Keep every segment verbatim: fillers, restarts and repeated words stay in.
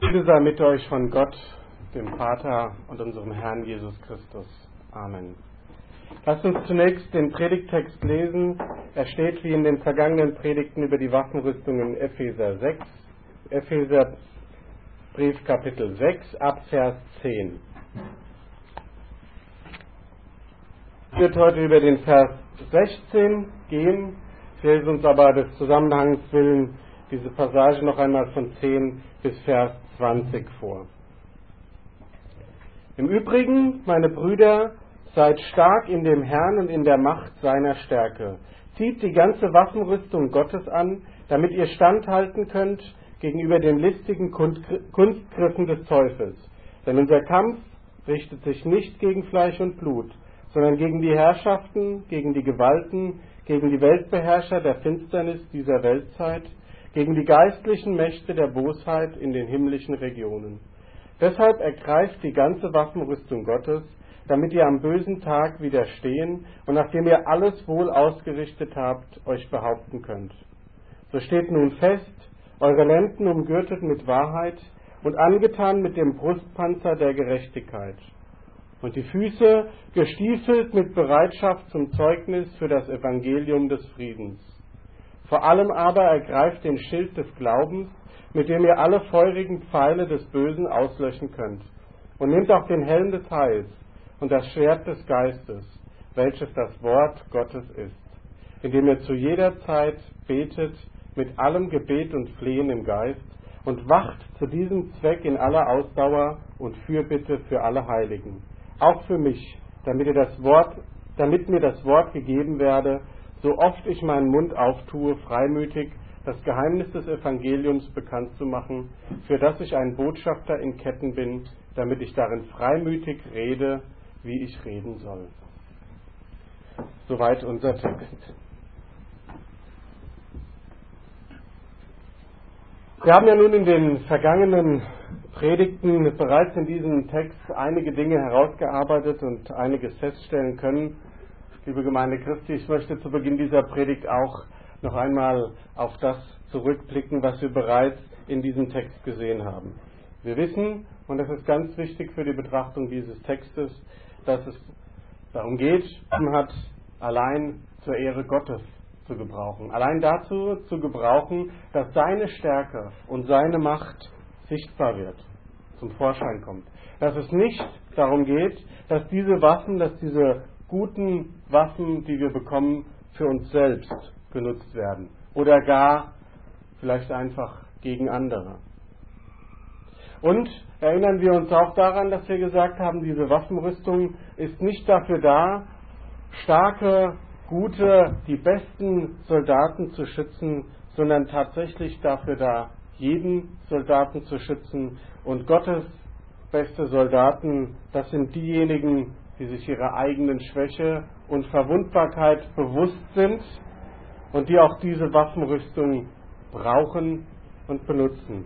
Friede sei mit euch von Gott, dem Vater und unserem Herrn Jesus Christus. Amen. Lasst uns zunächst den Predigttext lesen. Er steht wie in den vergangenen Predigten über die Waffenrüstung in Epheser sechs, Epheserbrief Kapitel sechs, ab Vers zehn. Es wird heute über den Vers sechzehn gehen. Ich lese uns aber des Zusammenhangs willen diese Passage noch einmal von zehn bis Vers zwanzig vor. Im Übrigen, meine Brüder, seid stark in dem Herrn und in der Macht seiner Stärke. Zieht die ganze Waffenrüstung Gottes an, damit ihr standhalten könnt gegenüber den listigen Kunstgriffen des Teufels. Denn unser Kampf richtet sich nicht gegen Fleisch und Blut, sondern gegen die Herrschaften, gegen die Gewalten, gegen die Weltbeherrscher der Finsternis dieser Weltzeit, gegen die geistlichen Mächte der Bosheit in den himmlischen Regionen. Deshalb ergreift die ganze Waffenrüstung Gottes, damit ihr am bösen Tag widerstehen und nachdem ihr alles wohl ausgerichtet habt, euch behaupten könnt. So steht nun fest, eure Lenden umgürtet mit Wahrheit und angetan mit dem Brustpanzer der Gerechtigkeit und die Füße gestiefelt mit Bereitschaft zum Zeugnis für das Evangelium des Friedens. Vor allem aber ergreift den Schild des Glaubens, mit dem ihr alle feurigen Pfeile des Bösen auslöschen könnt, und nehmt auch den Helm des Heils und das Schwert des Geistes, welches das Wort Gottes ist, indem ihr zu jeder Zeit betet mit allem Gebet und Flehen im Geist und wacht zu diesem Zweck in aller Ausdauer und Fürbitte für alle Heiligen, auch für mich, damit ihr das Wort, damit mir das Wort gegeben werde, so oft ich meinen Mund auftue, freimütig das Geheimnis des Evangeliums bekannt zu machen, für das ich ein Botschafter in Ketten bin, damit ich darin freimütig rede, wie ich reden soll. Soweit unser Text. Wir haben ja nun in den vergangenen Predigten bereits in diesem Text einige Dinge herausgearbeitet und einiges feststellen können. Liebe Gemeinde Christi, ich möchte zu Beginn dieser Predigt auch noch einmal auf das zurückblicken, was wir bereits in diesem Text gesehen haben. Wir wissen, und das ist ganz wichtig für die Betrachtung dieses Textes, dass es darum geht, man hat allein zur Ehre Gottes zu gebrauchen. Allein dazu zu gebrauchen, dass seine Stärke und seine Macht sichtbar wird, zum Vorschein kommt. Dass es nicht darum geht, dass diese Waffen, dass diese guten Waffen, die wir bekommen, für uns selbst genutzt werden oder gar vielleicht einfach gegen andere. Und erinnern wir uns auch daran, dass wir gesagt haben, diese Waffenrüstung ist nicht dafür da, starke, gute, die besten Soldaten zu schützen, sondern tatsächlich dafür da, jeden Soldaten zu schützen. Und Gottes beste Soldaten, das sind diejenigen, die sich ihrer eigenen Schwäche und Verwundbarkeit bewusst sind und die auch diese Waffenrüstung brauchen und benutzen.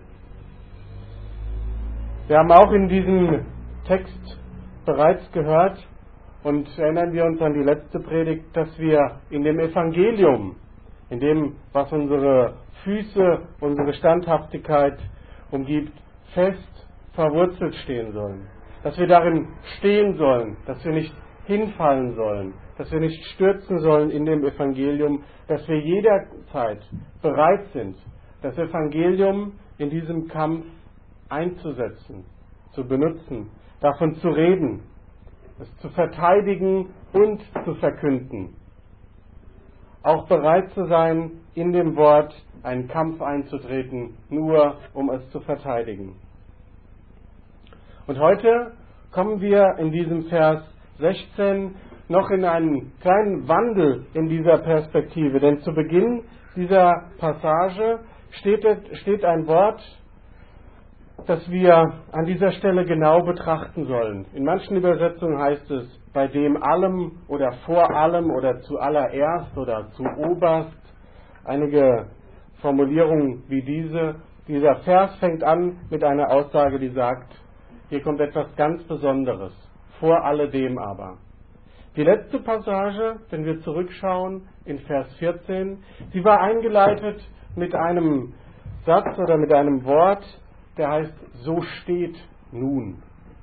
Wir haben auch in diesem Text bereits gehört und erinnern wir uns an die letzte Predigt, dass wir in dem Evangelium, in dem, was unsere Füße, unsere Standhaftigkeit umgibt, fest verwurzelt stehen sollen. Dass wir darin stehen sollen, dass wir nicht hinfallen sollen, dass wir nicht stürzen sollen in dem Evangelium, dass wir jederzeit bereit sind, das Evangelium in diesem Kampf einzusetzen, zu benutzen, davon zu reden, es zu verteidigen und zu verkünden. Auch bereit zu sein, in dem Wort einen Kampf einzutreten, nur um es zu verteidigen. Und heute kommen wir in diesem Vers sechzehn noch in einen kleinen Wandel in dieser Perspektive. Denn zu Beginn dieser Passage steht, steht ein Wort, das wir an dieser Stelle genau betrachten sollen. In manchen Übersetzungen heißt es, bei dem allem oder vor allem oder zuallererst oder zu oberst. Einige Formulierungen wie diese. Dieser Vers fängt an mit einer Aussage, die sagt, hier kommt etwas ganz Besonderes, vor alledem aber. Die letzte Passage, wenn wir zurückschauen, in Vers vierzehn, sie war eingeleitet mit einem Satz oder mit einem Wort, der heißt, so steht nun.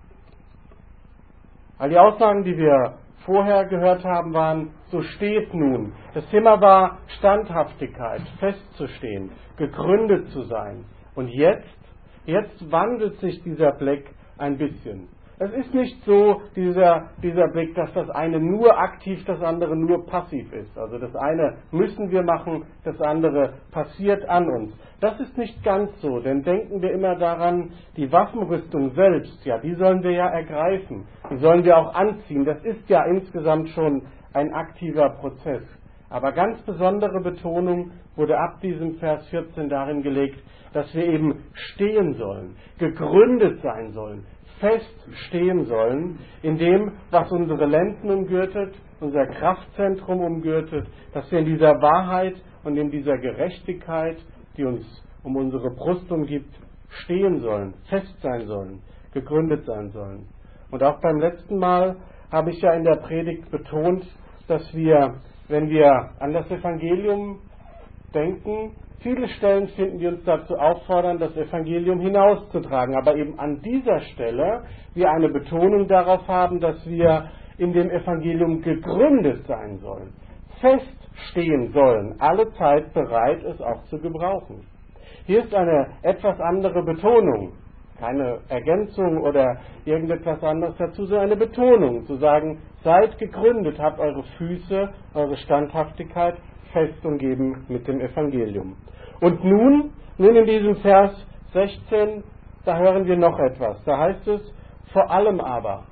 All die Aussagen, die wir vorher gehört haben, waren, so steht nun. Das Thema war Standhaftigkeit, festzustehen, gegründet zu sein. Und jetzt, jetzt wandelt sich dieser Blick ein bisschen. Es ist nicht so, dieser, dieser Blick, dass das eine nur aktiv, das andere nur passiv ist. Also das eine müssen wir machen, das andere passiert an uns. Das ist nicht ganz so, denn denken wir immer daran, die Waffenrüstung selbst, ja, die sollen wir ja ergreifen, die sollen wir auch anziehen. Das ist ja insgesamt schon ein aktiver Prozess. Aber ganz besondere Betonung wurde ab diesem Vers vierzehn darin gelegt, dass wir eben stehen sollen, gegründet sein sollen, fest stehen sollen, in dem, was unsere Lenden umgürtet, unser Kraftzentrum umgürtet, dass wir in dieser Wahrheit und in dieser Gerechtigkeit, die uns um unsere Brust umgibt, stehen sollen, fest sein sollen, gegründet sein sollen. Und auch beim letzten Mal habe ich ja in der Predigt betont, dass wir, wenn wir an das Evangelium denken, viele Stellen finden, die uns dazu auffordern, das Evangelium hinauszutragen. Aber eben an dieser Stelle wir eine Betonung darauf haben, dass wir in dem Evangelium gegründet sein sollen, feststehen sollen, alle Zeit bereit, es auch zu gebrauchen. Hier ist eine etwas andere Betonung, keine Ergänzung oder irgendetwas anderes dazu, sondern eine Betonung, zu sagen, seid gegründet, habt eure Füße, eure Standhaftigkeit fest umgeben mit dem Evangelium. Und nun, nun in diesem Vers sechzehn, da hören wir noch etwas. Da heißt es, vor allem aber.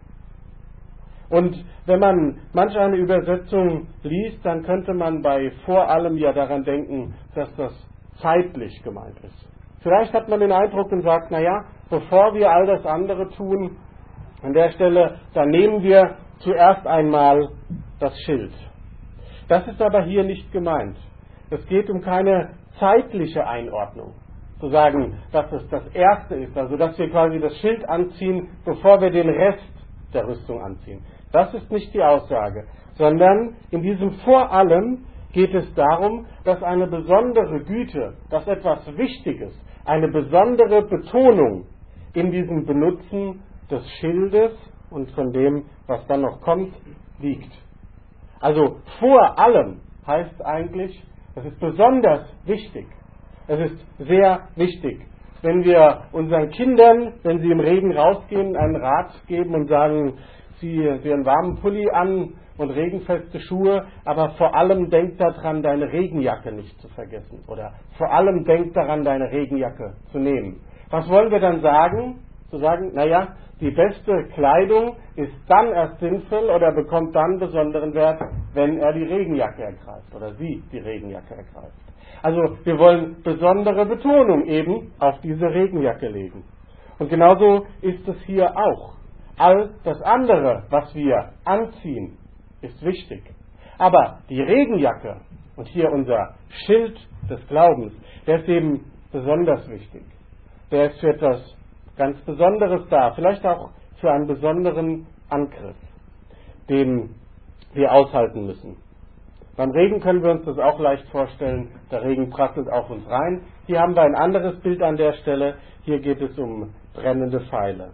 Und wenn man manch eine Übersetzung liest, dann könnte man bei vor allem ja daran denken, dass das zeitlich gemeint ist. Vielleicht hat man den Eindruck und sagt, naja, bevor wir all das andere tun, an der Stelle, dann nehmen wir zuerst einmal das Schild. Das ist aber hier nicht gemeint. Es geht um keine zeitliche Einordnung. Zu sagen, dass es das Erste ist, also dass wir quasi das Schild anziehen, bevor wir den Rest der Rüstung anziehen. Das ist nicht die Aussage, sondern in diesem vor allem geht es darum, dass eine besondere Güte, dass etwas Wichtiges, eine besondere Betonung in diesem Benutzen des Schildes und von dem, was dann noch kommt, liegt. Also vor allem heißt eigentlich, es ist besonders wichtig. Es ist sehr wichtig. Wenn wir unseren Kindern, wenn sie im Regen rausgehen, einen Rat geben und sagen, zieh dir einen warmen Pulli an und regenfeste Schuhe, aber vor allem denk daran, deine Regenjacke nicht zu vergessen. Oder vor allem denk daran, deine Regenjacke zu nehmen. Was wollen wir dann sagen? Zu sagen, naja, die beste Kleidung ist dann erst sinnvoll oder bekommt dann besonderen Wert, wenn er die Regenjacke ergreift oder sie die Regenjacke ergreift. Also wir wollen besondere Betonung eben auf diese Regenjacke legen. Und genauso ist es hier auch. All das andere, was wir anziehen, ist wichtig. Aber die Regenjacke und hier unser Schild des Glaubens, der ist eben besonders wichtig. Der ist für etwas ganz Besonderes da, vielleicht auch für einen besonderen Angriff, den wir aushalten müssen. Beim Regen können wir uns das auch leicht vorstellen, der Regen prasselt auf uns rein. Hier haben wir ein anderes Bild an der Stelle, hier geht es um brennende Pfeile.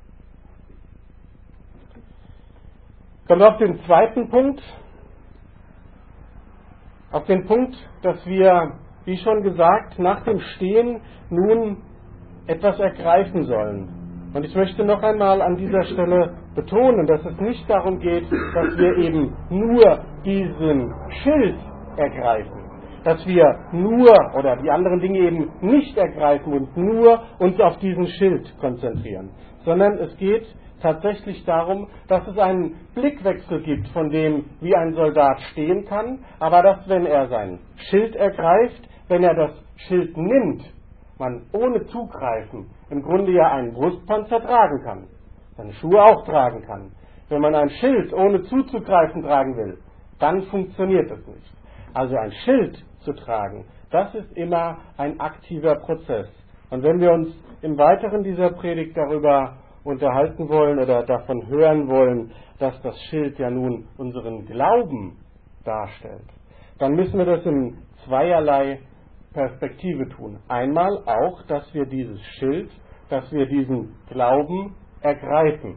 Kommen wir auf den zweiten Punkt, auf den Punkt, dass wir, wie schon gesagt, nach dem Stehen nun etwas ergreifen sollen. Und ich möchte noch einmal an dieser Stelle betonen, dass es nicht darum geht, dass wir eben nur diesen Schild ergreifen, dass wir nur oder die anderen Dinge eben nicht ergreifen und nur uns auf diesen Schild konzentrieren, sondern es geht tatsächlich darum, dass es einen Blickwechsel gibt von dem, wie ein Soldat stehen kann, aber dass, wenn er sein Schild ergreift, wenn er das Schild nimmt, man ohne Zugreifen im Grunde ja einen Brustpanzer tragen kann, seine Schuhe auch tragen kann. Wenn man ein Schild ohne zuzugreifen tragen will, dann funktioniert es nicht. Also ein Schild zu tragen, das ist immer ein aktiver Prozess. Und wenn wir uns im Weiteren dieser Predigt darüber unterhalten wollen oder davon hören wollen, dass das Schild ja nun unseren Glauben darstellt, dann müssen wir das in zweierlei Perspektive tun. Einmal auch, dass wir dieses Schild, dass wir diesen Glauben ergreifen.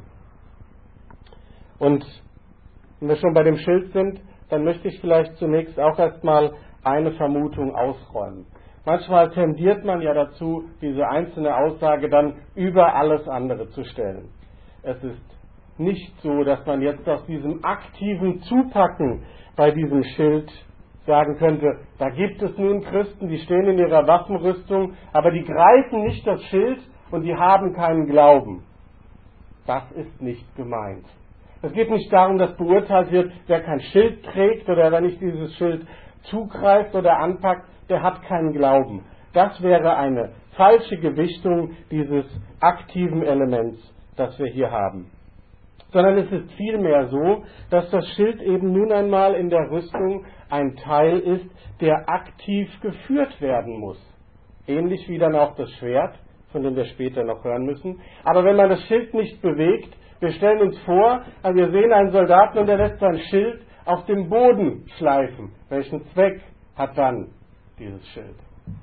Und wenn wir schon bei dem Schild sind, dann möchte ich vielleicht zunächst auch erstmal eine Vermutung ausräumen. Manchmal tendiert man ja dazu, diese einzelne Aussage dann über alles andere zu stellen. Es ist nicht so, dass man jetzt aus diesem aktiven Zupacken bei diesem Schild sagen könnte, da gibt es nun Christen, die stehen in ihrer Waffenrüstung, aber die greifen nicht das Schild und die haben keinen Glauben. Das ist nicht gemeint. Es geht nicht darum, dass beurteilt wird, wer kein Schild trägt oder wer nicht dieses Schild zugreift oder anpackt, der hat keinen Glauben. Das wäre eine falsche Gewichtung dieses aktiven Elements, das wir hier haben. Sondern es ist vielmehr so, dass das Schild eben nun einmal in der Rüstung ein Teil ist, der aktiv geführt werden muss. Ähnlich wie dann auch das Schwert, von dem wir später noch hören müssen. Aber wenn man das Schild nicht bewegt, wir stellen uns vor, also wir sehen einen Soldaten und der lässt sein Schild auf dem Boden schleifen. Welchen Zweck hat dann dieses Schild?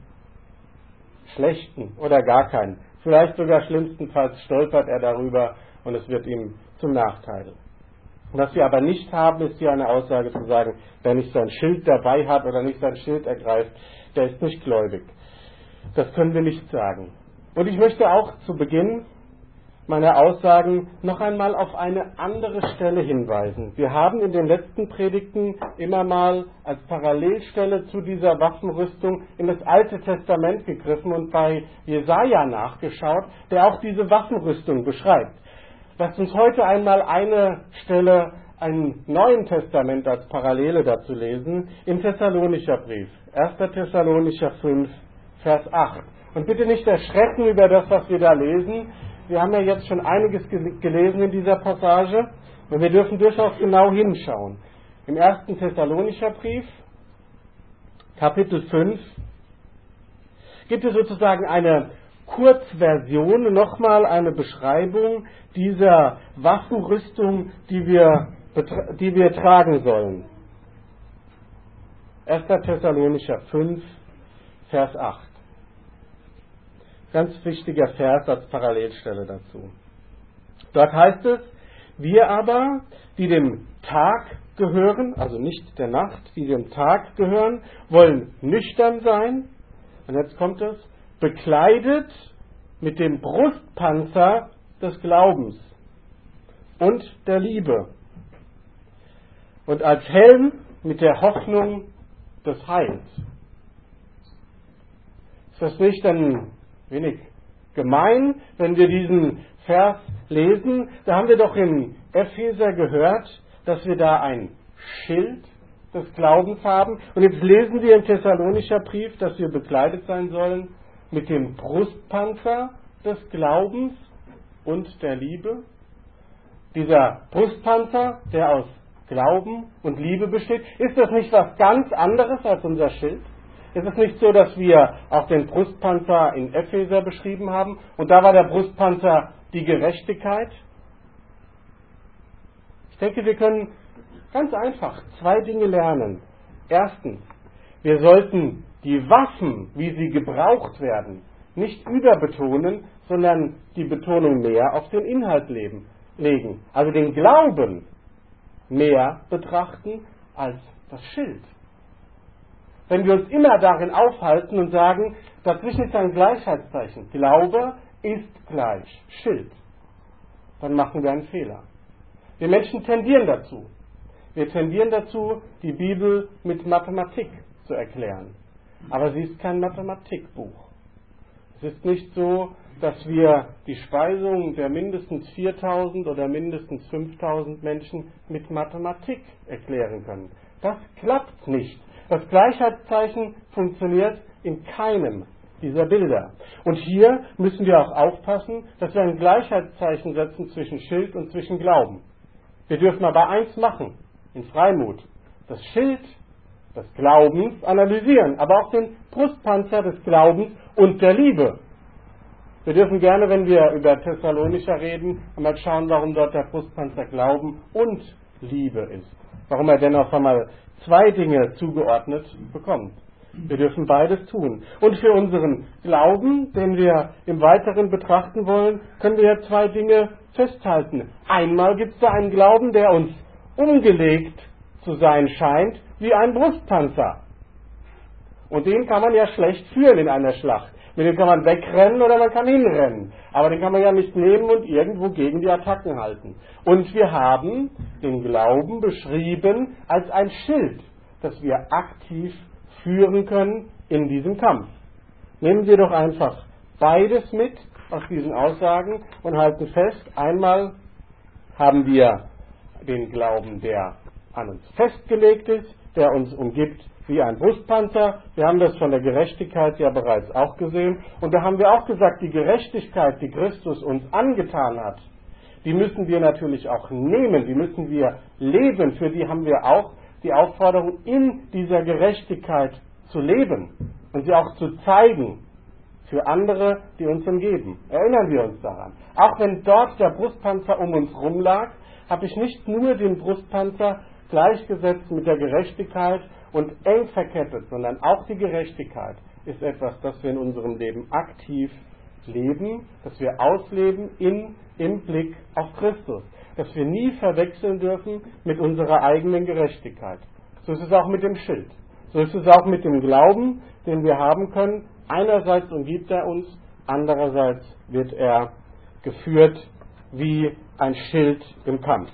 Schlechten oder gar keinen. Vielleicht sogar schlimmstenfalls stolpert er darüber und es wird ihm zum Nachteil. Was wir aber nicht haben, ist hier eine Aussage zu sagen, wer nicht sein Schild dabei hat oder nicht sein Schild ergreift, der ist nicht gläubig. Das können wir nicht sagen. Und ich möchte auch zu Beginn meiner Aussagen noch einmal auf eine andere Stelle hinweisen. Wir haben in den letzten Predigten immer mal als Parallelstelle zu dieser Waffenrüstung in das Alte Testament gegriffen und bei Jesaja nachgeschaut, der auch diese Waffenrüstung beschreibt. Lasst uns heute einmal eine Stelle im Neuen Testament als Parallele dazu lesen, im Thessalonicher Brief, erster Thessalonicher fünf, Vers acht. Und bitte nicht erschrecken über das, was wir da lesen. Wir haben ja jetzt schon einiges gelesen in dieser Passage und wir dürfen durchaus genau hinschauen. Im ersten Thessalonicher Brief, Kapitel fünf, gibt es sozusagen eine Kurzversion, nochmal eine Beschreibung dieser Waffenrüstung, die wir, die wir tragen sollen. erster Thessalonicher fünf, Vers acht. Ganz wichtiger Vers als Parallelstelle dazu. Dort heißt es, wir aber, die dem Tag gehören, also nicht der Nacht, die dem Tag gehören, wollen nüchtern sein, und jetzt kommt es, bekleidet mit dem Brustpanzer des Glaubens und der Liebe und als Helm mit der Hoffnung des Heils. Ist das nicht ein wenig gemein, wenn wir diesen Vers lesen? Da haben wir doch in Epheser gehört, dass wir da ein Schild des Glaubens haben. Und jetzt lesen wir im Thessalonischer Brief, dass wir bekleidet sein sollen mit dem Brustpanzer des Glaubens und der Liebe. Dieser Brustpanzer, der aus Glauben und Liebe besteht, ist das nicht was ganz anderes als unser Schild? Ist es nicht so, dass wir auch den Brustpanzer in Epheser beschrieben haben und da war der Brustpanzer die Gerechtigkeit? Ich denke, wir können ganz einfach zwei Dinge lernen. Erstens, wir sollten die Waffen, wie sie gebraucht werden, nicht überbetonen, sondern die Betonung mehr auf den Inhalt leben, legen. Also den Glauben mehr betrachten als das Schild. Wenn wir uns immer darin aufhalten und sagen, dazwischen ist ein Gleichheitszeichen, Glaube ist gleich Schild, dann machen wir einen Fehler. Wir Menschen tendieren dazu. Wir tendieren dazu, die Bibel mit Mathematik zu erklären. Aber sie ist kein Mathematikbuch. Es ist nicht so, dass wir die Speisung der mindestens viertausend oder mindestens fünftausend Menschen mit Mathematik erklären können. Das klappt nicht. Das Gleichheitszeichen funktioniert in keinem dieser Bilder. Und hier müssen wir auch aufpassen, dass wir ein Gleichheitszeichen setzen zwischen Schild und zwischen Glauben. Wir dürfen aber eins machen, in Freimut, das Schild des Glaubens analysieren, aber auch den Brustpanzer des Glaubens und der Liebe. Wir dürfen gerne, wenn wir über Thessalonicher reden, einmal schauen, warum dort der Brustpanzer Glauben und Liebe ist. Warum er denn auf einmal zwei Dinge zugeordnet bekommt. Wir dürfen beides tun. Und für unseren Glauben, den wir im Weiteren betrachten wollen, können wir ja zwei Dinge festhalten. Einmal gibt es da einen Glauben, der uns umgelegt zu sein scheint, wie ein Brustpanzer. Und den kann man ja schlecht führen in einer Schlacht. Mit dem kann man wegrennen oder man kann hinrennen. Aber den kann man ja nicht nehmen und irgendwo gegen die Attacken halten. Und wir haben den Glauben beschrieben als ein Schild, das wir aktiv führen können in diesem Kampf. Nehmen wir doch einfach beides mit aus diesen Aussagen und halten fest, einmal haben wir den Glauben, der an uns festgelegt ist, der uns umgibt wie ein Brustpanzer. Wir haben das von der Gerechtigkeit ja bereits auch gesehen. Und da haben wir auch gesagt, die Gerechtigkeit, die Christus uns angetan hat, die müssen wir natürlich auch nehmen, die müssen wir leben. Für die haben wir auch die Aufforderung, in dieser Gerechtigkeit zu leben und sie auch zu zeigen für andere, die uns umgeben. Erinnern wir uns daran. Auch wenn dort der Brustpanzer um uns rum lag, habe ich nicht nur den Brustpanzer gleichgesetzt mit der Gerechtigkeit und eng verkettet, sondern auch die Gerechtigkeit ist etwas, das wir in unserem Leben aktiv leben, das wir ausleben in, im Blick auf Christus, das wir nie verwechseln dürfen mit unserer eigenen Gerechtigkeit. So ist es auch mit dem Schild. So ist es auch mit dem Glauben, den wir haben können. Einerseits umgibt er uns, andererseits wird er geführt wie ein Schild im Kampf.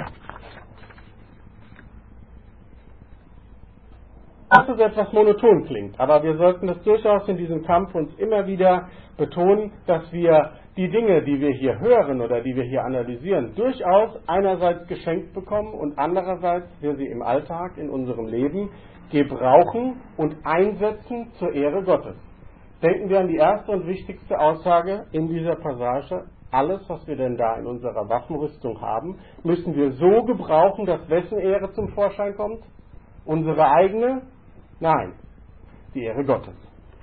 Dass es etwas monoton klingt, aber wir sollten das durchaus in diesem Kampf uns immer wieder betonen, dass wir die Dinge, die wir hier hören oder die wir hier analysieren, durchaus einerseits geschenkt bekommen und andererseits wir sie im Alltag, in unserem Leben gebrauchen und einsetzen zur Ehre Gottes. Denken wir an die erste und wichtigste Aussage in dieser Passage. Alles, was wir denn da in unserer Waffenrüstung haben, müssen wir so gebrauchen, dass wessen Ehre zum Vorschein kommt? Unsere eigene? Nein, die Ehre Gottes.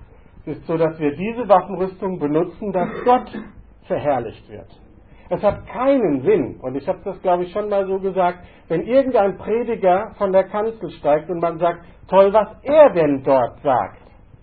Es ist so, dass wir diese Waffenrüstung benutzen, dass Gott verherrlicht wird. Es hat keinen Sinn, und ich habe das, glaube ich, schon mal so gesagt, wenn irgendein Prediger von der Kanzel steigt und man sagt, toll, was er denn dort sagt.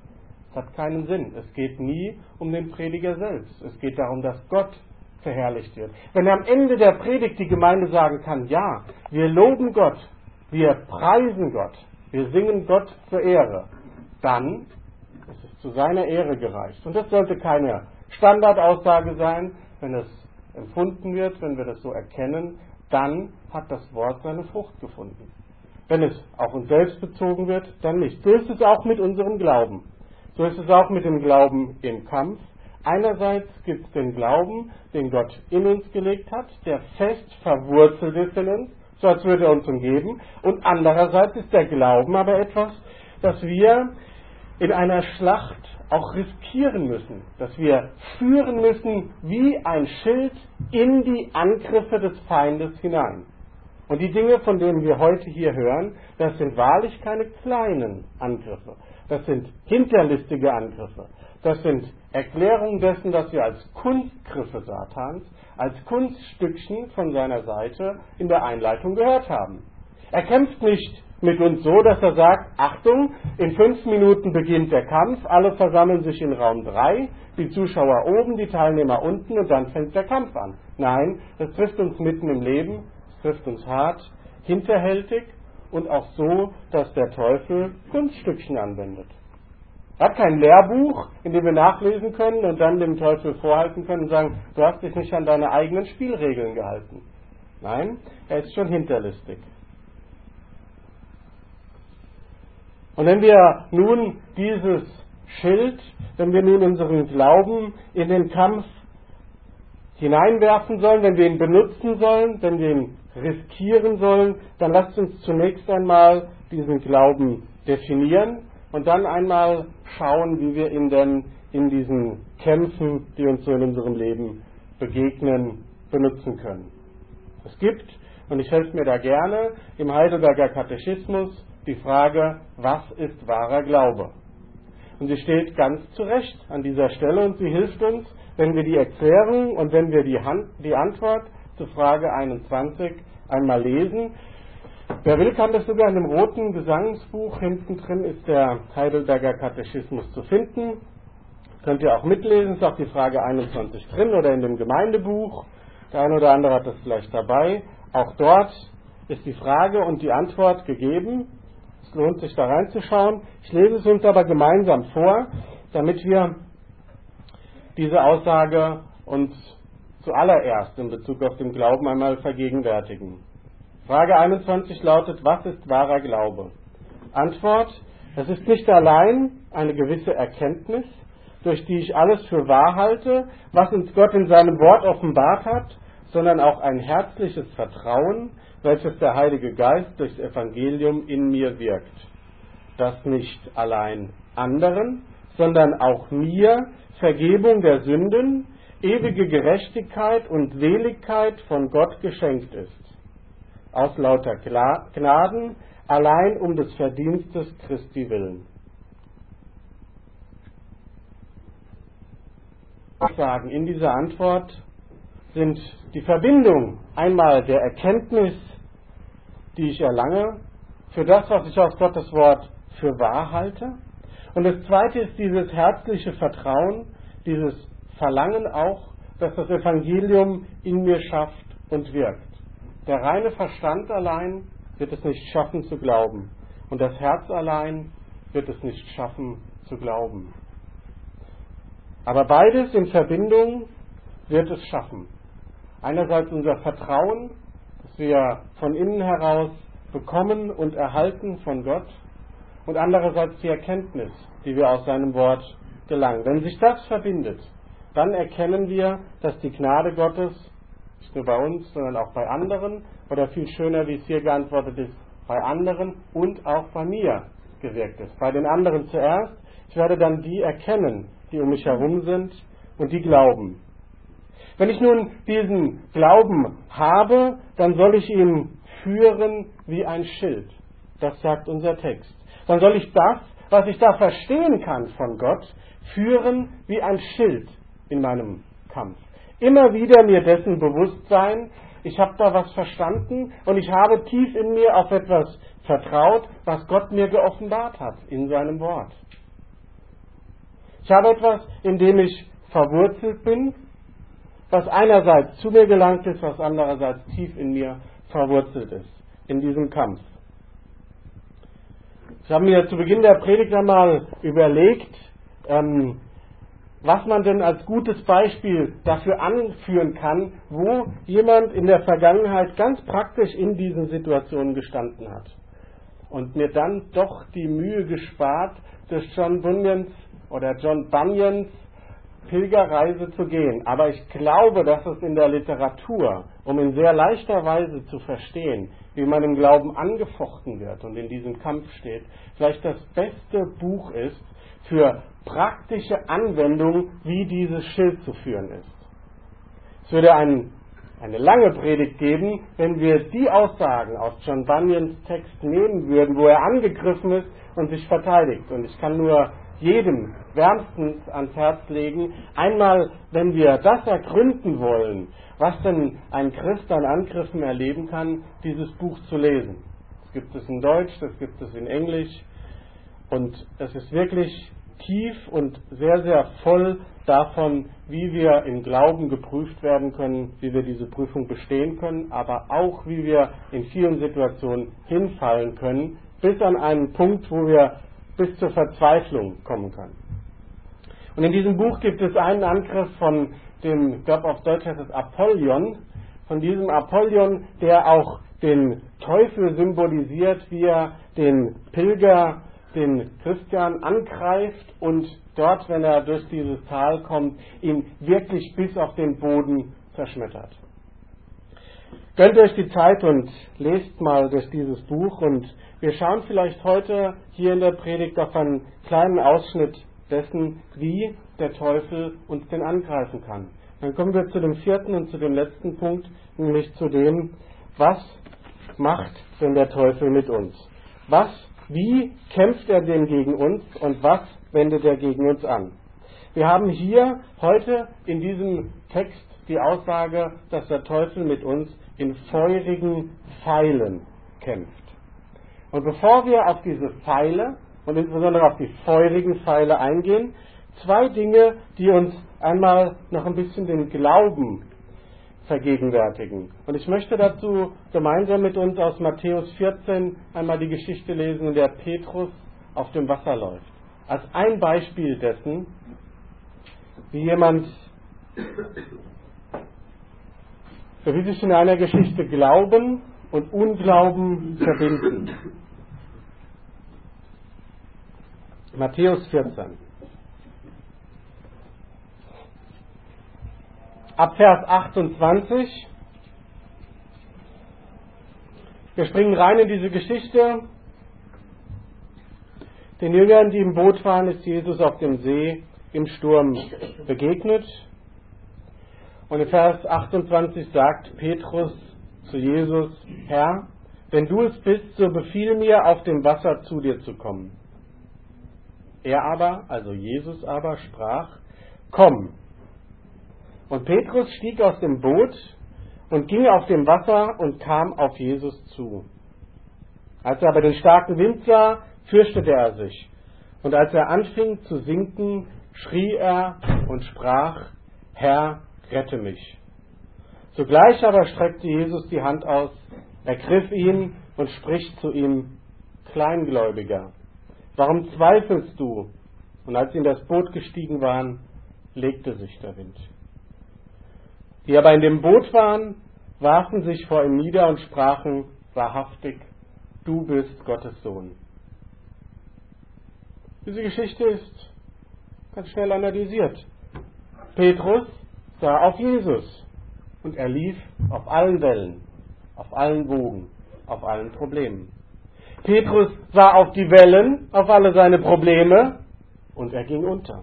Es hat keinen Sinn. Es geht nie um den Prediger selbst. Es geht darum, dass Gott verherrlicht wird. Wenn am Ende der Predigt die Gemeinde sagen kann, ja, wir loben Gott, wir preisen Gott, wir singen Gott zur Ehre, dann ist es zu seiner Ehre gereicht. Und das sollte keine Standardaussage sein. Wenn es empfunden wird, wenn wir das so erkennen, dann hat das Wort seine Frucht gefunden. Wenn es auf uns selbst bezogen wird, dann nicht. So ist es auch mit unserem Glauben. So ist es auch mit dem Glauben im Kampf. Einerseits gibt es den Glauben, den Gott in uns gelegt hat, der fest verwurzelt ist in uns, so als würde er uns umgeben. Und andererseits ist der Glauben aber etwas, das wir in einer Schlacht auch riskieren müssen, dass wir führen müssen wie ein Schild in die Angriffe des Feindes hinein. Und die Dinge, von denen wir heute hier hören, das sind wahrlich keine kleinen Angriffe. Das sind hinterlistige Angriffe. Das sind Erklärungen dessen, dass wir als Kunstgriffe Satans, als Kunststückchen von seiner Seite in der Einleitung gehört haben. Er kämpft nicht mit uns so, dass er sagt, Achtung, in fünf Minuten beginnt der Kampf, alle versammeln sich in Raum drei, die Zuschauer oben, die Teilnehmer unten und dann fängt der Kampf an. Nein, das trifft uns mitten im Leben, es trifft uns hart, hinterhältig und auch so, dass der Teufel Kunststückchen anwendet. Er hat kein Lehrbuch, in dem wir nachlesen können und dann dem Teufel vorhalten können und sagen, du hast dich nicht an deine eigenen Spielregeln gehalten. Nein, er ist schon hinterlistig. Und wenn wir nun dieses Schild, wenn wir nun unseren Glauben in den Kampf hineinwerfen sollen, wenn wir ihn benutzen sollen, wenn wir ihn riskieren sollen, dann lasst uns zunächst einmal diesen Glauben definieren und dann einmal schauen, wie wir ihn denn in diesen Kämpfen, die uns so in unserem Leben begegnen, benutzen können. Es gibt, und ich helfe mir da gerne, im Heidelberger Katechismus die Frage, was ist wahrer Glaube? Und sie steht ganz zu Recht an dieser Stelle und sie hilft uns, wenn wir die Erklärung und wenn wir die, Hand, die Antwort zur Frage einundzwanzig einmal lesen. Wer will, kann das sogar in dem roten Gesangsbuch. Hinten drin ist der Heidelberger Katechismus zu finden. Könnt ihr auch mitlesen, ist auch die Frage einundzwanzig drin oder in dem Gemeindebuch. Der eine oder andere hat das vielleicht dabei. Auch dort ist die Frage und die Antwort gegeben. Es lohnt sich da reinzuschauen. Ich lese es uns aber gemeinsam vor, damit wir diese Aussage uns zuallererst in Bezug auf den Glauben einmal vergegenwärtigen. Frage einundzwanzig lautet: Was ist wahrer Glaube? Antwort: Es ist nicht allein eine gewisse Erkenntnis, durch die ich alles für wahr halte, was uns Gott in seinem Wort offenbart hat, sondern auch ein herzliches Vertrauen, welches der Heilige Geist durchs Evangelium in mir wirkt, das nicht allein anderen, sondern auch mir Vergebung der Sünden, ewige Gerechtigkeit und Seligkeit von Gott geschenkt ist, aus lauter Gnaden, allein um des Verdienstes Christi willen. Sagen in dieser Antwort sind die Verbindung einmal der Erkenntnis, die ich erlange, für das, was ich aus Gottes Wort für wahr halte. Und das zweite ist dieses herzliche Vertrauen, dieses Verlangen auch, dass das Evangelium in mir schafft und wirkt. Der reine Verstand allein wird es nicht schaffen zu glauben. Und das Herz allein wird es nicht schaffen zu glauben. Aber beides in Verbindung wird es schaffen. Einerseits unser Vertrauen, das wir von innen heraus bekommen und erhalten von Gott, und andererseits die Erkenntnis, die wir aus seinem Wort gelangen. Wenn sich das verbindet, dann erkennen wir, dass die Gnade Gottes nicht nur bei uns, sondern auch bei anderen, oder viel schöner, wie es hier geantwortet ist, bei anderen und auch bei mir gewirkt ist. Bei den anderen zuerst. Ich werde dann die erkennen, die um mich herum sind und die glauben. Wenn ich nun diesen Glauben habe, dann soll ich ihn führen wie ein Schild. Das sagt unser Text. Dann soll ich das, was ich da verstehen kann von Gott, führen wie ein Schild in meinem Kampf. Immer wieder mir dessen bewusst sein, ich habe da was verstanden und ich habe tief in mir auf etwas vertraut, was Gott mir geoffenbart hat in seinem Wort. Ich habe etwas, in dem ich verwurzelt bin, was einerseits zu mir gelangt ist, was andererseits tief in mir verwurzelt ist, in diesem Kampf. Ich habe mir zu Beginn der Predigt einmal überlegt, ähm, was man denn als gutes Beispiel dafür anführen kann, wo jemand in der Vergangenheit ganz praktisch in diesen Situationen gestanden hat. Und mir dann doch die Mühe gespart, durch John Bunyans oder John Bunyans Pilgerreise zu gehen. Aber ich glaube, dass es in der Literatur, um in sehr leichter Weise zu verstehen, wie man im Glauben angefochten wird und in diesem Kampf steht, vielleicht das beste Buch ist für praktische Anwendung, wie dieses Schild zu führen ist. Es würde ein, eine lange Predigt geben, wenn wir die Aussagen aus John Bunyans Text nehmen würden, wo er angegriffen ist und sich verteidigt. Und ich kann nur jedem wärmstens ans Herz legen, einmal, wenn wir das ergründen wollen, was denn ein Christ an Angriffen erleben kann, dieses Buch zu lesen. Das gibt es in Deutsch, das gibt es in Englisch und es ist wirklich tief und sehr, sehr voll davon, wie wir im Glauben geprüft werden können, wie wir diese Prüfung bestehen können, aber auch, wie wir in vielen Situationen hinfallen können, bis an einen Punkt, wo wir bis zur Verzweiflung kommen können. Und in diesem Buch gibt es einen Angriff von dem, ich glaube auf Deutsch heißt es Apollyon, von diesem Apollyon, der auch den Teufel symbolisiert, wie er den Pilger, den Christian angreift und dort, wenn er durch dieses Tal kommt, ihn wirklich bis auf den Boden zerschmettert. Gönnt euch die Zeit und lest mal durch dieses Buch und wir schauen vielleicht heute hier in der Predigt auf einen kleinen Ausschnitt dessen, wie der Teufel uns denn angreifen kann. Dann kommen wir zu dem vierten und zu dem letzten Punkt, nämlich zu dem, was macht denn der Teufel mit uns? Was, wie kämpft er denn gegen uns und was wendet er gegen uns an? Wir haben hier heute in diesem Text die Aussage, dass der Teufel mit uns in feurigen Pfeilen kämpft. Und bevor wir auf diese Pfeile und insbesondere auf die feurigen Pfeile eingehen, zwei Dinge, die uns einmal noch ein bisschen den Glauben vergegenwärtigen. Und ich möchte dazu gemeinsam mit uns aus Matthäus vierzehn einmal die Geschichte lesen, in der Petrus auf dem Wasser läuft. Als ein Beispiel dessen, wie jemand, für wie sich in einer Geschichte Glauben und Unglauben verbinden. Matthäus vierzehn. Ab Vers achtundzwanzig. Wir springen rein in diese Geschichte. Den Jüngern, die im Boot waren, ist Jesus auf dem See im Sturm begegnet. Und in Vers achtundzwanzig sagt Petrus zu Jesus: Herr, wenn du es bist, so befiehl mir, auf dem Wasser zu dir zu kommen. Er aber, also Jesus aber, sprach: Komm. Und Petrus stieg aus dem Boot und ging auf dem Wasser und kam auf Jesus zu. Als er aber den starken Wind sah, fürchtete er sich. Und als er anfing zu sinken, schrie er und sprach: Herr, rette mich. Sogleich aber streckte Jesus die Hand aus, ergriff ihn und spricht zu ihm: Kleingläubiger, warum zweifelst du? Und als sie in das Boot gestiegen waren, legte sich der Wind. Die aber in dem Boot waren, warfen sich vor ihm nieder und sprachen: Wahrhaftig, du bist Gottes Sohn. Diese Geschichte ist ganz schnell analysiert. Petrus sah auf Jesus und er lief auf allen Wellen, auf allen Wogen, auf allen Problemen. Petrus sah auf die Wellen, auf alle seine Probleme und er ging unter.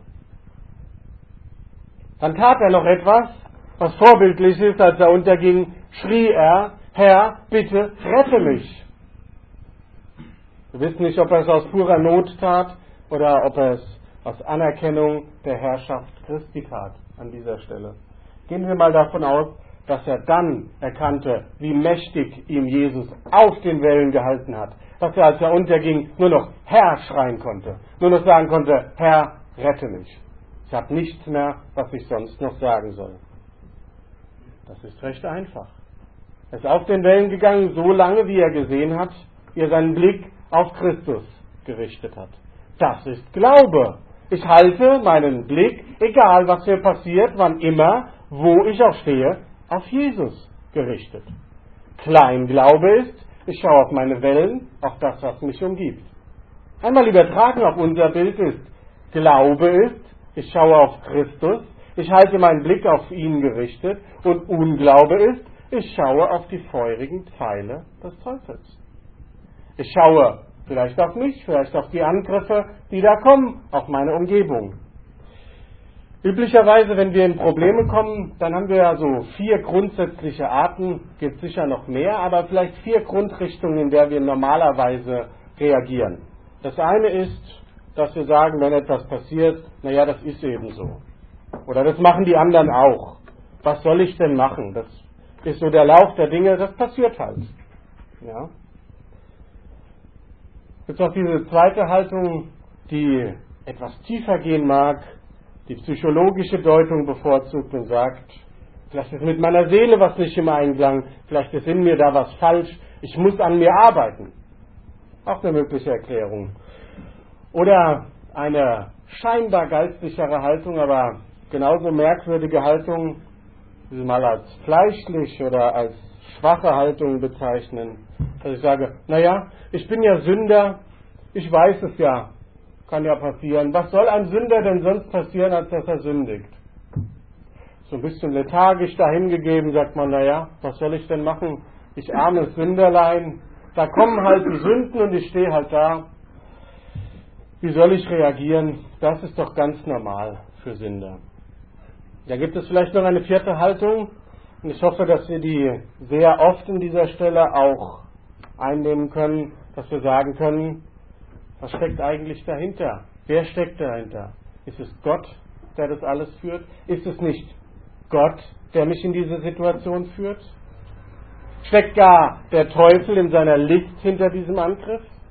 Dann tat er noch etwas, was vorbildlich ist. Als er unterging, schrie er: Herr, bitte rette mich. Wir wissen nicht, ob er es aus purer Not tat oder ob er es aus Anerkennung der Herrschaft Christi tat an dieser Stelle. Gehen wir mal davon aus, dass er dann erkannte, wie mächtig ihm Jesus auf den Wellen gehalten hat. Dass er, als er unterging, nur noch Herr schreien konnte. Nur noch sagen konnte: Herr, rette mich. Ich habe nichts mehr, was ich sonst noch sagen soll. Das ist recht einfach. Er ist auf den Wellen gegangen, so lange, wie er gesehen hat, wie er seinen Blick auf Christus gerichtet hat. Das ist Glaube. Ich halte meinen Blick, egal was mir passiert, wann immer, wo ich auch stehe, auf Jesus gerichtet. Kleinglaube ist, ich schaue auf meine Wellen, auf das, was mich umgibt. Einmal übertragen auf unser Bild ist, Glaube ist, ich schaue auf Christus, ich halte meinen Blick auf ihn gerichtet, und Unglaube ist, ich schaue auf die feurigen Pfeile des Teufels. Ich schaue vielleicht auf mich, vielleicht auf die Angriffe, die da kommen, auf meine Umgebung. Üblicherweise, wenn wir in Probleme kommen, dann haben wir ja so vier grundsätzliche Arten, gibt sicher noch mehr, aber vielleicht vier Grundrichtungen, in der wir normalerweise reagieren. Das eine ist, dass wir sagen, wenn etwas passiert, naja, das ist eben so. Oder das machen die anderen auch. Was soll ich denn machen? Das ist so der Lauf der Dinge, das passiert halt. Ja. Es gibt auch diese zweite Haltung, die etwas tiefer gehen mag, die psychologische Deutung bevorzugt und sagt, vielleicht ist mit meiner Seele was nicht im Einklang, vielleicht ist in mir da was falsch, ich muss an mir arbeiten. Auch eine mögliche Erklärung. Oder eine scheinbar geistlichere Haltung, aber genauso merkwürdige Haltung, die Sie mal als fleischlich oder als schwache Haltung bezeichnen. Dass ich sage, naja, ich bin ja Sünder, ich weiß es ja, kann ja passieren. Was soll ein Sünder denn sonst passieren, als dass er sündigt? So ein bisschen lethargisch dahingegeben, sagt man, naja, was soll ich denn machen? Ich armes Sünderlein, da kommen halt die Sünden und ich stehe halt da. Wie soll ich reagieren? Das ist doch ganz normal für Sünder. Da gibt es vielleicht noch eine vierte Haltung, und ich hoffe, dass wir die sehr oft in dieser Stelle auch einnehmen können, dass wir sagen können, was steckt eigentlich dahinter? Wer steckt dahinter? Ist es Gott, der das alles führt? Ist es nicht Gott, der mich in diese Situation führt? Steckt gar der Teufel in seiner List hinter diesem Angriff?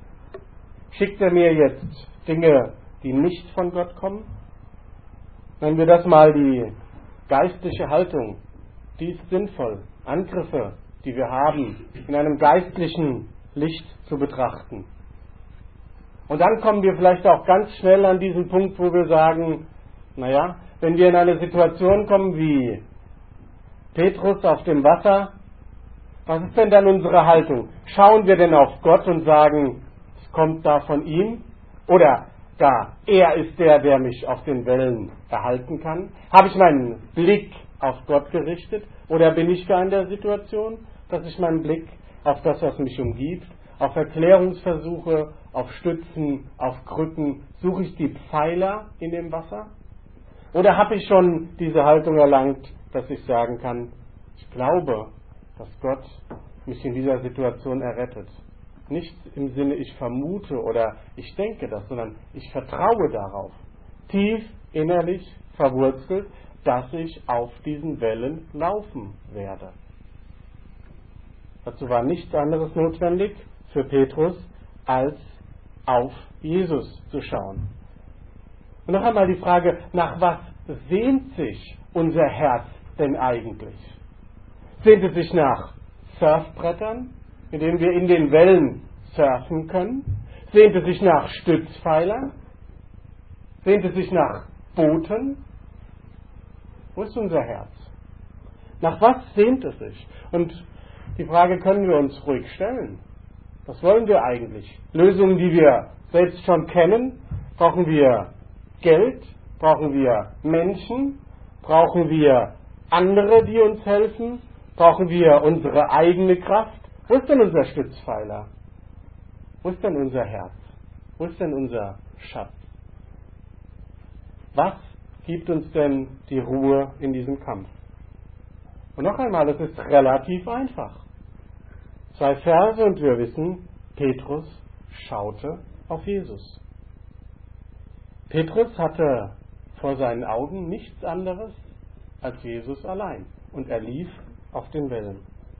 Schickt er mir jetzt Dinge, die nicht von Gott kommen? Nennen wir das mal die geistliche Haltung. Die ist sinnvoll, Angriffe, die wir haben, in einem geistlichen Licht zu betrachten. Und dann kommen wir vielleicht auch ganz schnell an diesen Punkt, wo wir sagen, naja, wenn wir in eine Situation kommen wie Petrus auf dem Wasser, was ist denn dann unsere Haltung? Schauen wir denn auf Gott und sagen, es kommt da von ihm? Oder da, er ist der, der mich auf den Wellen erhalten kann? Habe ich meinen Blick auf Gott gerichtet? Oder bin ich da in der Situation, dass ich meinen Blick auf das, was mich umgibt, auf Erklärungsversuche, auf Stützen, auf Krücken, suche ich die Pfeiler in dem Wasser? Oder habe ich schon diese Haltung erlangt, dass ich sagen kann, ich glaube, dass Gott mich in dieser Situation errettet? Nicht im Sinne, ich vermute oder ich denke das, sondern ich vertraue darauf, tief innerlich verwurzelt, dass ich auf diesen Wellen laufen werde. Dazu war nichts anderes notwendig für Petrus, als auf Jesus zu schauen. Und noch einmal die Frage, nach was sehnt sich unser Herz denn eigentlich? Sehnt es sich nach Surfbrettern, mit denen wir in den Wellen surfen können? Sehnt es sich nach Stützpfeilern? Sehnt es sich nach Booten? Wo ist unser Herz? Nach was sehnt es sich? Und die Frage können wir uns ruhig stellen. Was wollen wir eigentlich? Lösungen, die wir selbst schon kennen? Brauchen wir Geld? Brauchen wir Menschen? Brauchen wir andere, die uns helfen? Brauchen wir unsere eigene Kraft? Wo ist denn unser Stützpfeiler? Wo ist denn unser Herz? Wo ist denn unser Schatz? Was gibt uns denn die Ruhe in diesem Kampf? Und noch einmal, es ist relativ einfach. Zwei Verse und wir wissen, Petrus schaute auf Jesus. Petrus hatte vor seinen Augen nichts anderes als Jesus allein und er lief auf den Wellen.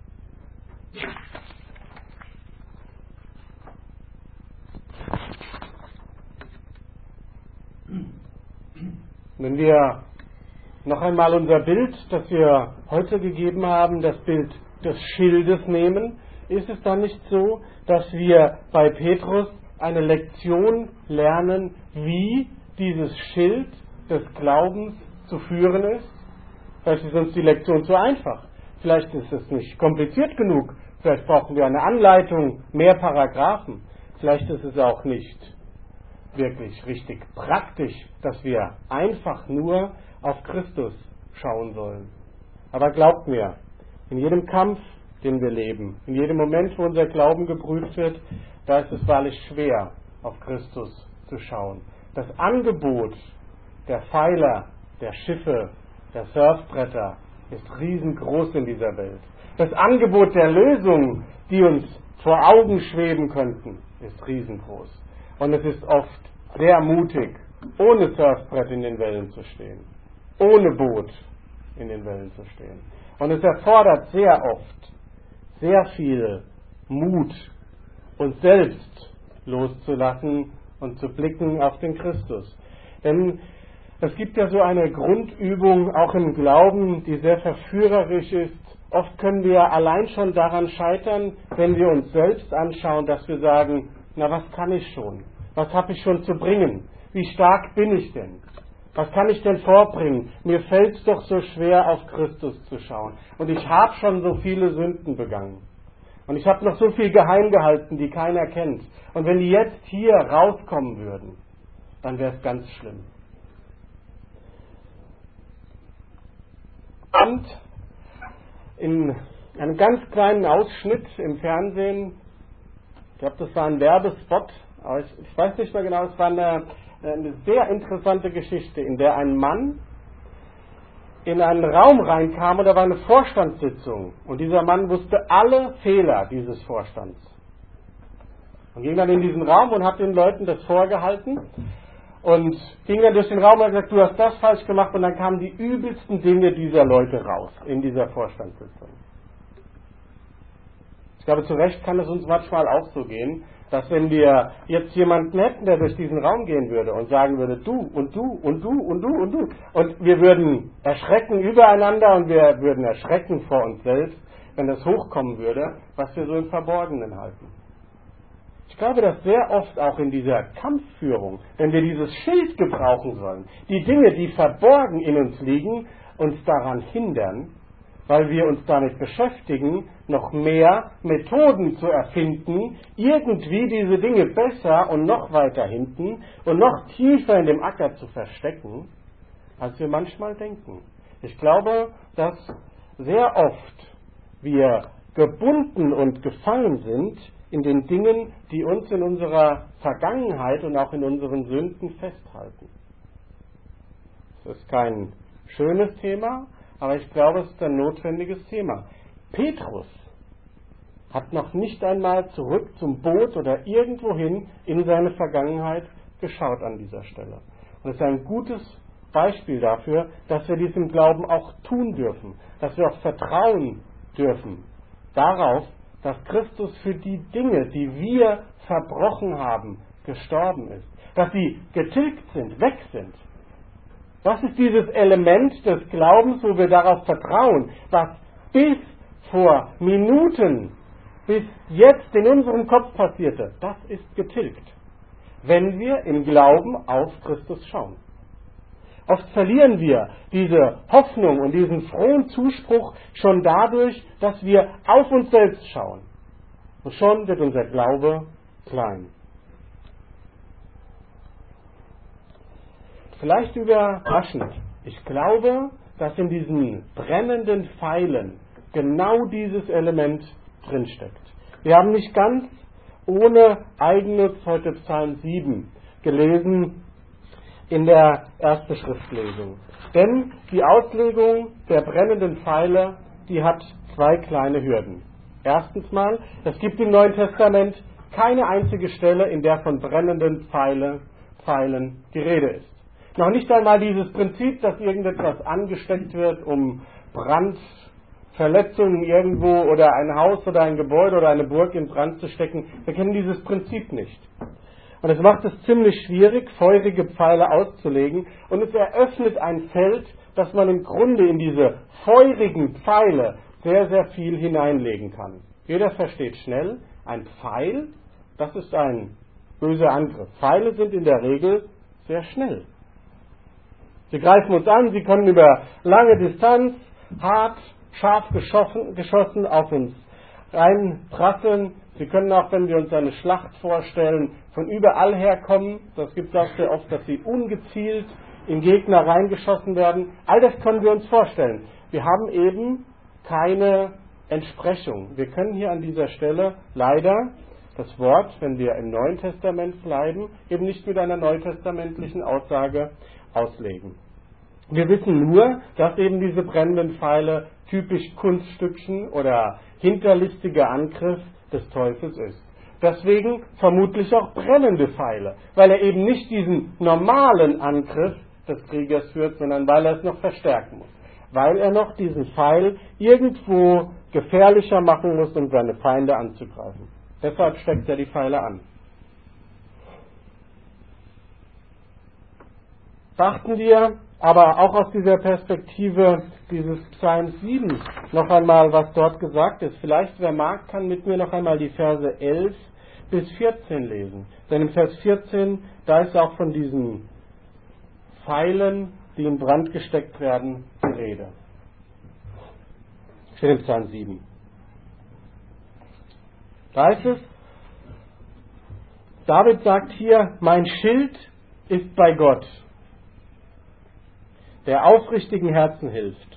Wenn wir noch einmal unser Bild, das wir heute gegeben haben, das Bild des Schildes nehmen, ist es dann nicht so, dass wir bei Petrus eine Lektion lernen, wie dieses Schild des Glaubens zu führen ist? Vielleicht ist uns die Lektion zu einfach. Vielleicht ist es nicht kompliziert genug. Vielleicht brauchen wir eine Anleitung, mehr Paragraphen. Vielleicht ist es auch nicht wirklich richtig praktisch, dass wir einfach nur auf Christus schauen sollen. Aber glaubt mir, in jedem Kampf, den wir leben, in jedem Moment, wo unser Glauben geprüft wird, da ist es wahrlich schwer, auf Christus zu schauen. Das Angebot der Pfeiler, der Schiffe, der Surfbretter ist riesengroß in dieser Welt. Das Angebot der Lösungen, die uns vor Augen schweben könnten, ist riesengroß. Und es ist oft sehr mutig, ohne Surfbrett in den Wellen zu stehen, ohne Boot in den Wellen zu stehen. Und es erfordert sehr oft sehr viel Mut, uns selbst loszulassen und zu blicken auf den Christus. Denn es gibt ja so eine Grundübung, auch im Glauben, die sehr verführerisch ist. Oft können wir allein schon daran scheitern, wenn wir uns selbst anschauen, dass wir sagen, na, was kann ich schon? Was habe ich schon zu bringen? Wie stark bin ich denn? Was kann ich denn vorbringen? Mir fällt es doch so schwer, auf Christus zu schauen. Und ich habe schon so viele Sünden begangen. Und ich habe noch so viel geheim gehalten, die keiner kennt. Und wenn die jetzt hier rauskommen würden, dann wäre es ganz schlimm. Und in einem ganz kleinen Ausschnitt im Fernsehen, ich glaube, das war ein Werbespot, aber ich, ich weiß nicht mehr genau, es war eine, eine sehr interessante Geschichte, in der ein Mann in einen Raum reinkam und da war eine Vorstandssitzung und dieser Mann wusste alle Fehler dieses Vorstands. Und ging dann in diesen Raum und hat den Leuten das vorgehalten und ging dann durch den Raum und hat gesagt, du hast das falsch gemacht, und dann kamen die übelsten Dinge dieser Leute raus in dieser Vorstandssitzung. Ich glaube, zu Recht kann es uns manchmal auch so gehen, dass wenn wir jetzt jemanden hätten, der durch diesen Raum gehen würde und sagen würde, du und du und du und du und du, und wir würden erschrecken übereinander und wir würden erschrecken vor uns selbst, wenn das hochkommen würde, was wir so im Verborgenen halten. Ich glaube, dass sehr oft auch in dieser Kampfführung, wenn wir dieses Schild gebrauchen sollen, die Dinge, die verborgen in uns liegen, uns daran hindern, weil wir uns damit beschäftigen, noch mehr Methoden zu erfinden, irgendwie diese Dinge besser und noch weiter hinten und noch tiefer in dem Acker zu verstecken, als wir manchmal denken. Ich glaube, dass sehr oft wir gebunden und gefangen sind in den Dingen, die uns in unserer Vergangenheit und auch in unseren Sünden festhalten. Das ist kein schönes Thema, aber ich glaube, es ist ein notwendiges Thema. Petrus hat noch nicht einmal zurück zum Boot oder irgendwohin in seine Vergangenheit geschaut an dieser Stelle. Und es ist ein gutes Beispiel dafür, dass wir dies im Glauben auch tun dürfen, dass wir auch vertrauen dürfen darauf, dass Christus für die Dinge, die wir verbrochen haben, gestorben ist, dass sie getilgt sind, weg sind. Was ist dieses Element des Glaubens, wo wir darauf vertrauen, was bis vor Minuten, bis jetzt in unserem Kopf passierte? Das ist getilgt, wenn wir im Glauben auf Christus schauen. Oft verlieren wir diese Hoffnung und diesen frohen Zuspruch schon dadurch, dass wir auf uns selbst schauen. Und schon wird unser Glaube klein. Vielleicht überraschend. Ich glaube, dass in diesen brennenden Pfeilen genau dieses Element drinsteckt. Wir haben nicht ganz ohne Eigennutz heute Psalm sieben gelesen in der ersten Schriftlesung. Denn die Auslegung der brennenden Pfeile, die hat zwei kleine Hürden. Erstens mal, es gibt im Neuen Testament keine einzige Stelle, in der von brennenden Pfeile, Pfeilen die Rede ist. Noch nicht einmal dieses Prinzip, dass irgendetwas angesteckt wird, um Brandverletzungen irgendwo oder ein Haus oder ein Gebäude oder eine Burg in Brand zu stecken. Wir kennen dieses Prinzip nicht. Und es macht es ziemlich schwierig, feurige Pfeile auszulegen. Und es eröffnet ein Feld, dass man im Grunde in diese feurigen Pfeile sehr, sehr viel hineinlegen kann. Jeder versteht schnell, ein Pfeil, das ist ein böser Angriff. Pfeile sind in der Regel sehr schnell. Sie greifen uns an, sie können über lange Distanz, hart, scharf geschossen, geschossen auf uns reinprasseln. Sie können auch, wenn wir uns eine Schlacht vorstellen, von überall herkommen. Das gibt es auch sehr oft, dass sie ungezielt in Gegner reingeschossen werden. All das können wir uns vorstellen. Wir haben eben keine Entsprechung. Wir können hier an dieser Stelle leider das Wort, wenn wir im Neuen Testament bleiben, eben nicht mit einer neutestamentlichen Aussage auslegen. Wir wissen nur, dass eben diese brennenden Pfeile typisch Kunststückchen oder hinterlistiger Angriff des Teufels ist. Deswegen vermutlich auch brennende Pfeile, weil er eben nicht diesen normalen Angriff des Kriegers führt, sondern weil er es noch verstärken muss. Weil er noch diesen Pfeil irgendwo gefährlicher machen muss, um seine Feinde anzugreifen. Deshalb steckt er die Pfeile an. Beachten wir aber auch aus dieser Perspektive dieses Psalms sieben noch einmal, was dort gesagt ist. Vielleicht, wer mag, kann mit mir noch einmal die Verse elf bis vierzehn lesen. Denn im Vers vierzehn, da ist auch von diesen Pfeilen, die in Brand gesteckt werden, die Rede. Steht im Psalm sieben. Da heißt es, David sagt hier, mein Schild ist bei Gott, der aufrichtigen Herzen hilft.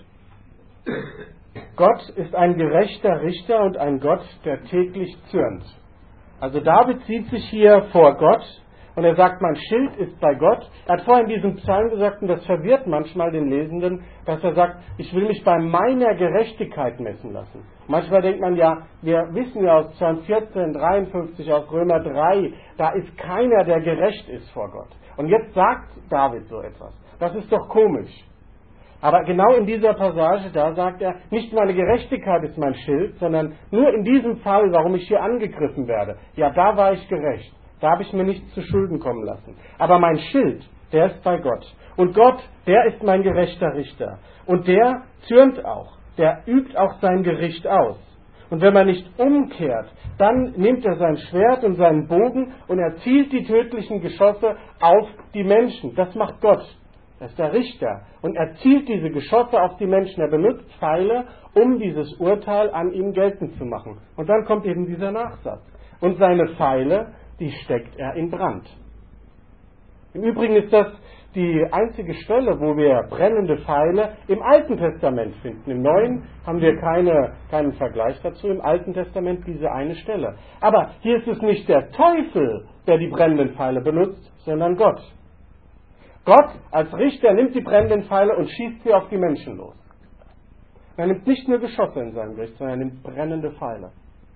Gott ist ein gerechter Richter und ein Gott, der täglich zürnt. Also David sieht sich hier vor Gott und er sagt, mein Schild ist bei Gott. Er hat vorhin in diesem Psalm gesagt, und das verwirrt manchmal den Lesenden, dass er sagt, ich will mich bei meiner Gerechtigkeit messen lassen. Manchmal denkt man ja, wir wissen ja aus Psalm vierzehn, dreiundfünfzig, aus Römer drei, da ist keiner, der gerecht ist vor Gott. Und jetzt sagt David so etwas. Das ist doch komisch. Aber genau in dieser Passage, da sagt er, nicht meine Gerechtigkeit ist mein Schild, sondern nur in diesem Fall, warum ich hier angegriffen werde. Ja, da war ich gerecht. Da habe ich mir nichts zu Schulden kommen lassen. Aber mein Schild, der ist bei Gott. Und Gott, der ist mein gerechter Richter. Und der zürnt auch. Der übt auch sein Gericht aus. Und wenn man nicht umkehrt, dann nimmt er sein Schwert und seinen Bogen und er zielt die tödlichen Geschosse auf die Menschen. Das macht Gott. Das ist der Richter. Und er zielt diese Geschosse auf die Menschen. Er benutzt Pfeile, um dieses Urteil an ihm geltend zu machen. Und dann kommt eben dieser Nachsatz. Und seine Pfeile, die steckt er in Brand. Im Übrigen ist das die einzige Stelle, wo wir brennende Pfeile im Alten Testament finden. Im Neuen haben wir keine, keinen Vergleich dazu. Im Alten Testament diese eine Stelle. Aber hier ist es nicht der Teufel, der die brennenden Pfeile benutzt, sondern Gott. Gott als Richter nimmt die brennenden Pfeile und schießt sie auf die Menschen los. Er nimmt nicht nur Geschosse in seinem Gericht, sondern er nimmt brennende Pfeile.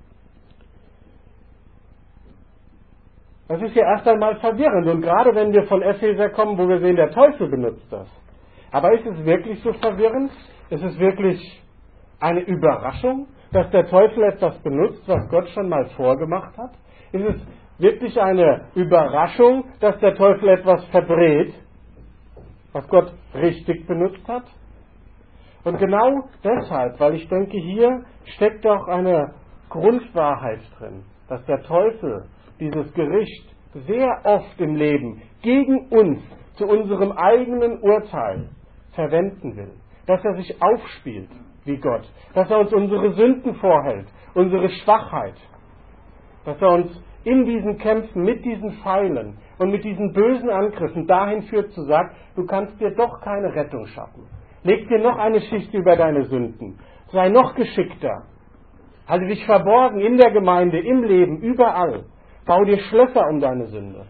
Das ist ja erst einmal verwirrend. Und gerade wenn wir von Epheser kommen, wo wir sehen, der Teufel benutzt das. Aber ist es wirklich so verwirrend? Ist es wirklich eine Überraschung, dass der Teufel etwas benutzt, was Gott schon mal vorgemacht hat? Ist es wirklich eine Überraschung, dass der Teufel etwas verdreht, was Gott richtig benutzt hat? Und genau deshalb, weil ich denke, hier steckt auch eine Grundwahrheit drin, dass der Teufel dieses Gericht sehr oft im Leben gegen uns zu unserem eigenen Urteil verwenden will. Dass er sich aufspielt wie Gott. Dass er uns unsere Sünden vorhält, unsere Schwachheit. Dass er uns in diesen Kämpfen mit diesen Pfeilen und mit diesen bösen Angriffen dahin führt zu sagen, du kannst dir doch keine Rettung schaffen. Leg dir noch eine Schicht über deine Sünden. Sei noch geschickter. Halte dich verborgen in der Gemeinde, im Leben, überall. Bau dir Schlösser um deine Sünde.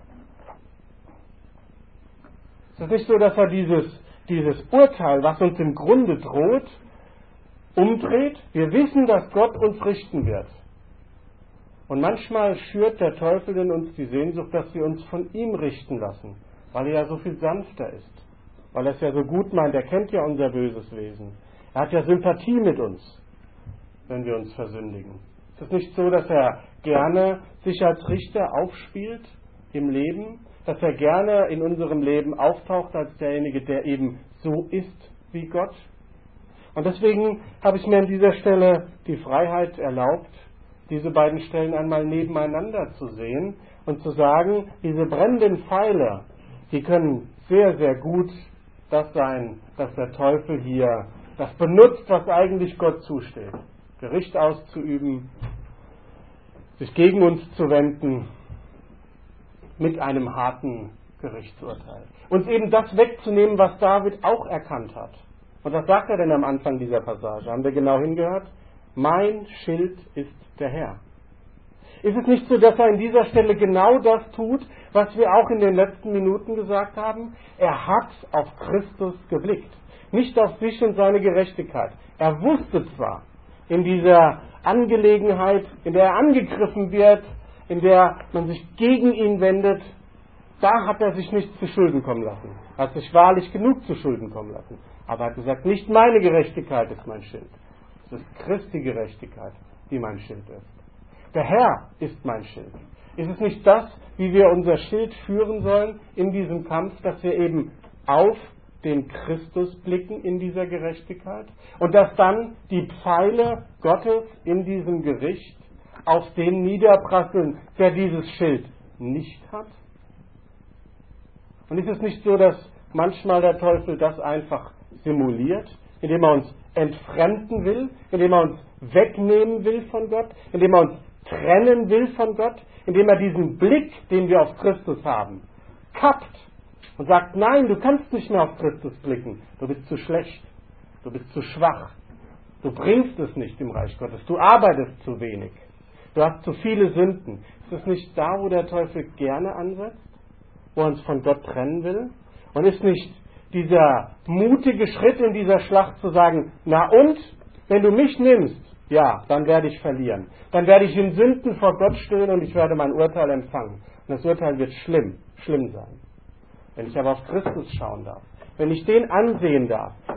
Es ist nicht so, dass er dieses, dieses Urteil, was uns im Grunde droht, umdreht. Wir wissen, dass Gott uns richten wird. Und manchmal schürt der Teufel in uns die Sehnsucht, dass wir uns von ihm richten lassen, weil er ja so viel sanfter ist. Weil er es ja so gut meint. Er kennt ja unser böses Wesen. Er hat ja Sympathie mit uns, wenn wir uns versündigen. Es ist nicht so, dass er gerne sich als Richter aufspielt im Leben, dass er gerne in unserem Leben auftaucht als derjenige, der eben so ist wie Gott. Und deswegen habe ich mir an dieser Stelle die Freiheit erlaubt, diese beiden Stellen einmal nebeneinander zu sehen und zu sagen, diese brennenden Pfeile, die können sehr, sehr gut das sein, dass der Teufel hier das benutzt, was eigentlich Gott zusteht. Gericht auszuüben, sich gegen uns zu wenden, mit einem harten Gerichtsurteil. Uns eben das wegzunehmen, was David auch erkannt hat. Und was sagt er denn am Anfang dieser Passage? Haben wir genau hingehört? Mein Schild ist der Herr. Ist es nicht so, dass er an dieser Stelle genau das tut, was wir auch in den letzten Minuten gesagt haben? Er hat auf Christus geblickt, nicht auf sich und seine Gerechtigkeit. Er wusste zwar, in dieser Angelegenheit, in der er angegriffen wird, in der man sich gegen ihn wendet, da hat er sich nicht zu Schulden kommen lassen. Er hat sich wahrlich genug zu Schulden kommen lassen. Aber er hat gesagt, nicht meine Gerechtigkeit ist mein Schild. Es ist Christi Gerechtigkeit, die mein Schild ist. Der Herr ist mein Schild. Ist es nicht das, wie wir unser Schild führen sollen in diesem Kampf, dass wir eben auf den Christus blicken in dieser Gerechtigkeit und dass dann die Pfeile Gottes in diesem Gericht auf den niederprasseln, der dieses Schild nicht hat? Und ist es nicht so, dass manchmal der Teufel das einfach simuliert, indem er uns entfremden will, indem er uns wegnehmen will von Gott, indem er uns trennen will von Gott, indem er diesen Blick, den wir auf Christus haben, kappt und sagt, nein, du kannst nicht mehr auf Christus blicken, du bist zu schlecht, du bist zu schwach, du bringst es nicht im Reich Gottes, du arbeitest zu wenig, du hast zu viele Sünden. Ist es nicht da, wo der Teufel gerne ansetzt, wo er uns von Gott trennen will? Und ist nicht dieser mutige Schritt in dieser Schlacht zu sagen, na und, wenn du mich nimmst, ja, dann werde ich verlieren. Dann werde ich in Sünden vor Gott stehen und ich werde mein Urteil empfangen. Und das Urteil wird schlimm, schlimm sein. Wenn ich aber auf Christus schauen darf, wenn ich den ansehen darf,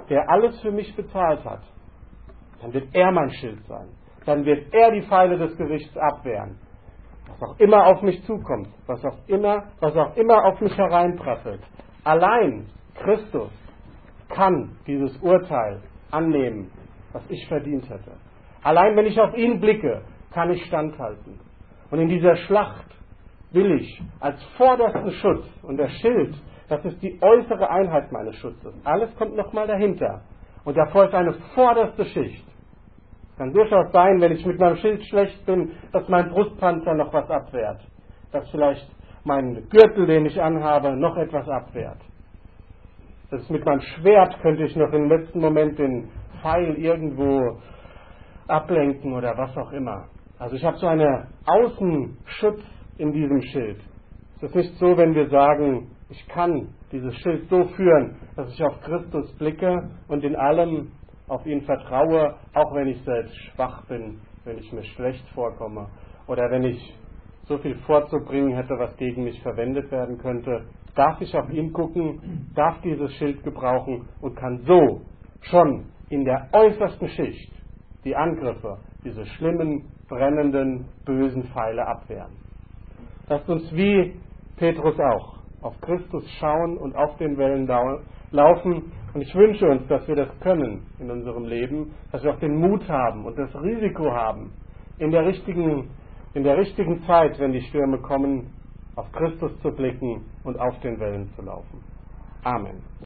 der alles für mich bezahlt hat, dann wird er mein Schild sein. Dann wird er die Pfeile des Gerichts abwehren. Was auch immer auf mich zukommt, was auch immer, was auch immer auf mich hereinprasselt. Allein Christus kann dieses Urteil annehmen, was ich verdient hätte. Allein wenn ich auf ihn blicke, kann ich standhalten. Und in dieser Schlacht will ich als vordersten Schutz, und der Schild, das ist die äußere Einheit meines Schutzes. Alles kommt nochmal dahinter. Und davor ist eine vorderste Schicht. Es kann durchaus sein, wenn ich mit meinem Schild schlecht bin, dass mein Brustpanzer noch was abwehrt. Dass vielleicht mein Gürtel, den ich anhabe, noch etwas abwehrt. Das ist mit meinem Schwert, könnte ich noch im letzten Moment den Pfeil irgendwo ablenken oder was auch immer. Also ich habe so einen Außenschutz in diesem Schild. Es ist nicht so, wenn wir sagen, ich kann dieses Schild so führen, dass ich auf Christus blicke und in allem auf ihn vertraue, auch wenn ich selbst schwach bin, wenn ich mir schlecht vorkomme oder wenn ich so viel vorzubringen hätte, was gegen mich verwendet werden könnte. Darf ich auf ihn gucken, darf dieses Schild gebrauchen und kann so schon in der äußersten Schicht die Angriffe, diese schlimmen, brennenden, bösen Pfeile abwehren. Lasst uns wie Petrus auch auf Christus schauen und auf den Wellen laufen. Und ich wünsche uns, dass wir das können in unserem Leben, dass wir auch den Mut haben und das Risiko haben, in der richtigen, in der richtigen Zeit, wenn die Stürme kommen, auf Christus zu blicken und auf den Wellen zu laufen. Amen.